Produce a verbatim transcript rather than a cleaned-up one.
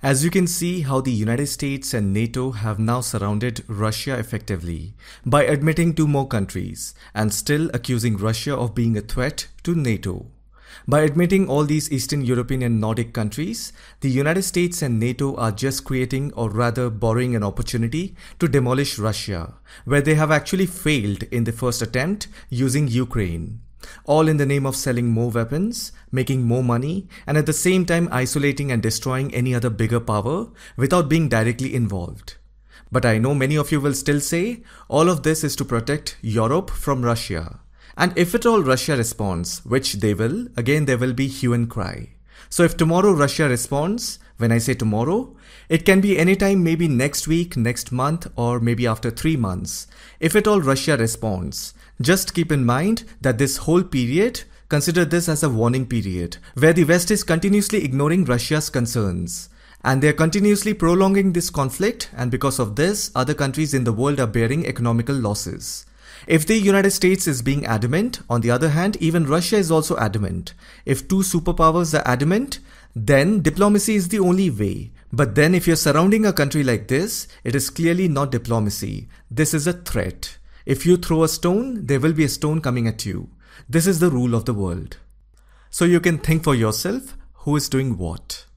As you can see how the United States and NATO have now surrounded Russia effectively by admitting two more countries and still accusing Russia of being a threat to NATO. By admitting all these Eastern European and Nordic countries, the United States and NATO are just creating, or rather borrowing, an opportunity to demolish Russia, where they have actually failed in the first attempt using Ukraine. All in the name of selling more weapons, making more money, and at the same time isolating and destroying any other bigger power without being directly involved. But I know many of you will still say, all of this is to protect Europe from Russia. And if at all Russia responds, which they will, again there will be hue and cry. So if tomorrow Russia responds, when I say tomorrow, it can be anytime, maybe next week, next month, or maybe after three months. If at all Russia responds, just keep in mind that this whole period, consider this as a warning period, where the West is continuously ignoring Russia's concerns. And they are continuously prolonging this conflict, and because of this, other countries in the world are bearing economical losses. If the United States is being adamant, on the other hand, even Russia is also adamant. If two superpowers are adamant, then diplomacy is the only way. But then if you're surrounding a country like this, it is clearly not diplomacy. This is a threat. If you throw a stone, there will be a stone coming at you. This is the rule of the world. So you can think for yourself, who is doing what?